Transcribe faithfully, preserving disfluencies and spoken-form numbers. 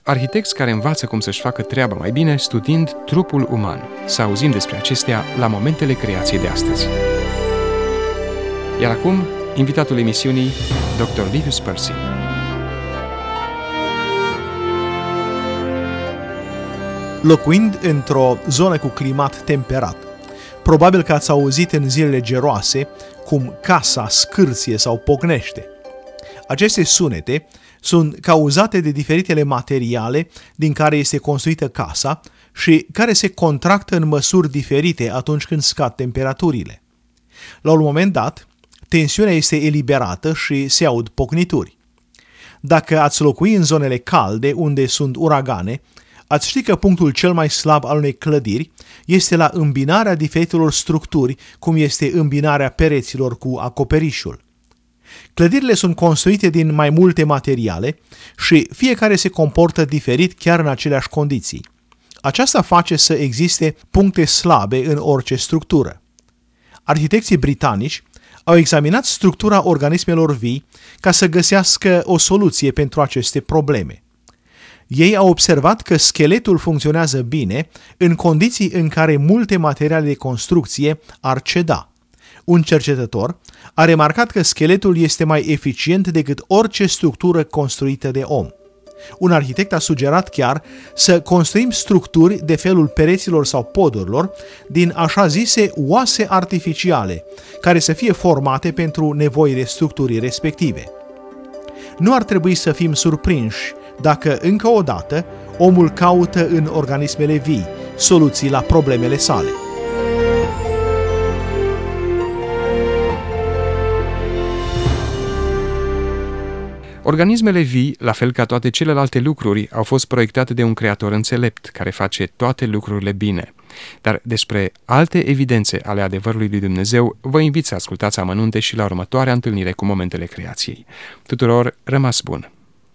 arhitecți care învață cum să-și facă treaba mai bine studiind trupul uman. Să auzim despre acestea la momentele creației de astăzi. Iar acum, invitatul emisiunii, doctor Livius Percy. Locuind într-o zonă cu climat temperat, probabil că ați auzit în zilele geroase cum casa scârție sau pocnește. Aceste sunete sunt cauzate de diferitele materiale din care este construită casa și care se contractă în măsuri diferite atunci când scad temperaturile. La un moment dat, tensiunea este eliberată și se aud pocnituri. Dacă ați locui în zonele calde, unde sunt uragane, ați ști că punctul cel mai slab al unei clădiri este la îmbinarea diferitelor structuri, cum este îmbinarea pereților cu acoperișul. Clădirile sunt construite din mai multe materiale și fiecare se comportă diferit chiar în aceleași condiții. Aceasta face să existe puncte slabe în orice structură. Arhitecții britanici au examinat structura organismelor vii ca să găsească o soluție pentru aceste probleme. Ei au observat că scheletul funcționează bine în condiții în care multe materiale de construcție ar ceda. Un cercetător a remarcat că scheletul este mai eficient decât orice structură construită de om. Un arhitect a sugerat chiar să construim structuri de felul pereților sau podurilor din așa zise oase artificiale, care să fie formate pentru nevoile structurii respective. Nu ar trebui să fim surprinși dacă, încă o dată, omul caută în organismele vii soluții la problemele sale. Organismele vii, la fel ca toate celelalte lucruri, au fost proiectate de un creator înțelept, care face toate lucrurile bine. Dar despre alte evidențe ale adevărului lui Dumnezeu, vă invit să ascultați amănunte și la următoarea întâlnire cu Momentele Creației. Tuturor, rămas bun!